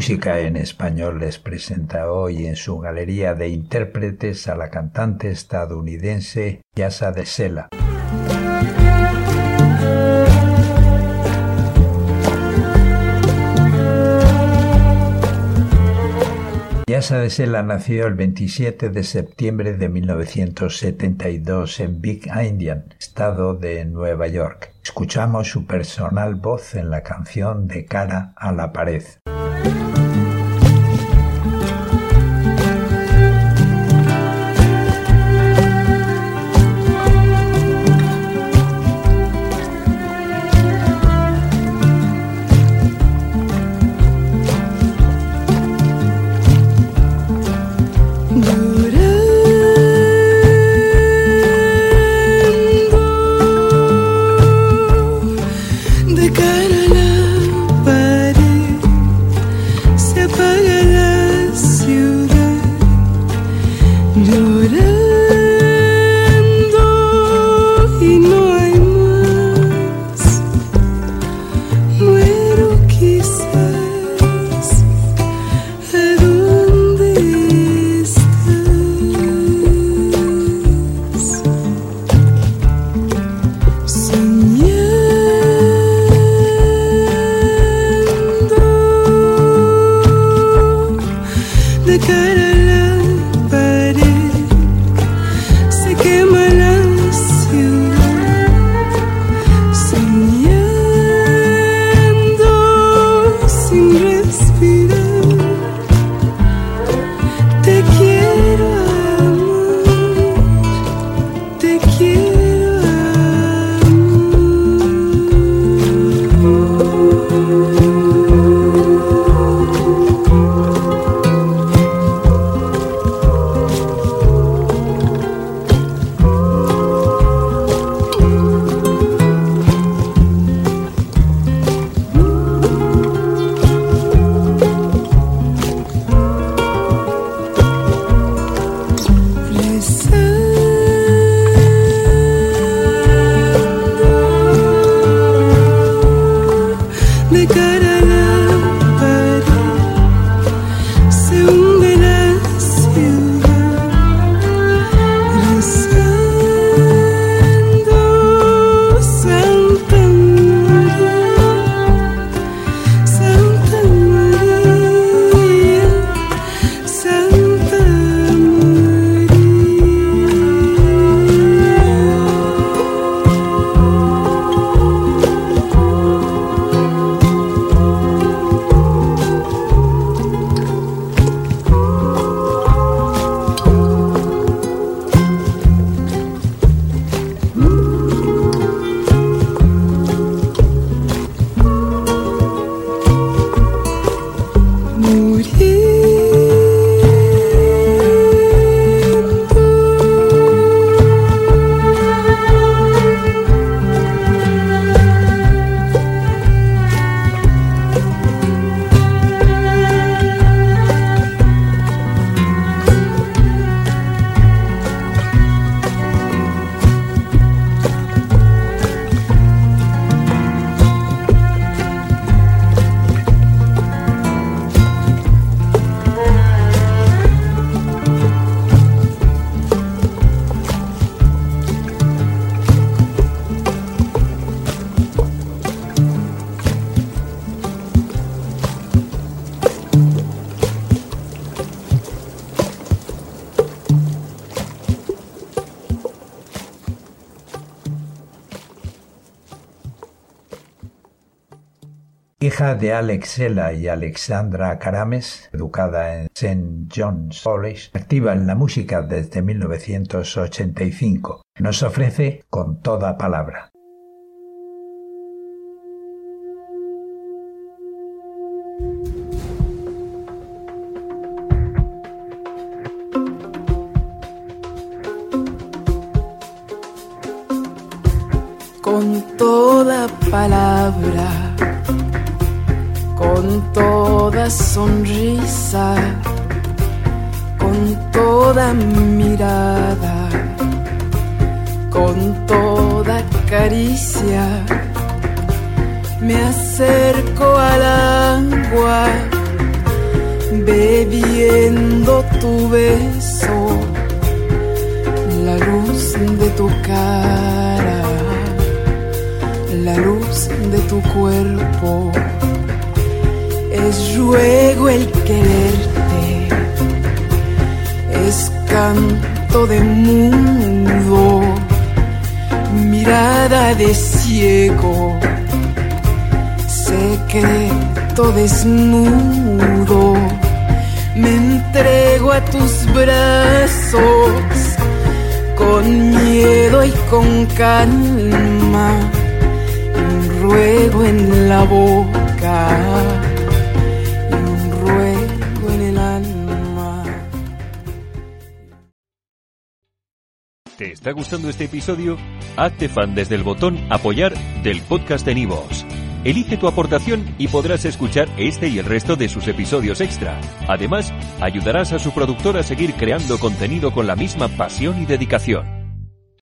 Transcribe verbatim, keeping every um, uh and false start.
Música en Español les presenta hoy en su galería de intérpretes a la cantante estadounidense Yasa de Sela. Yasa de Sela nació el veintisiete de septiembre de mil novecientos setenta y dos en Big Indian, estado de Nueva York. Escuchamos su personal voz en la canción De cara a la pared. Hija de Alex Sela y Alexandra Karames, educada en Saint John's College, activa en la música desde mil novecientos ochenta y cinco, nos ofrece Con toda palabra. Con toda palabra, con toda sonrisa, con toda mirada, con toda caricia, me acerco al agua bebiendo tu beso, la luz de tu cara, la luz de tu cuerpo. Es ruego el quererte, es canto de mundo, mirada de ciego, secreto desnudo. Me entrego a tus brazos con miedo y con calma, un ruego en la boca, un ruego en el alma. ¿Te está gustando este episodio? Hazte fan desde el botón Apoyar del podcast de Nivos. Elige tu aportación y podrás escuchar este y el resto de sus episodios extra. Además, ayudarás a su productor a seguir creando contenido con la misma pasión y dedicación.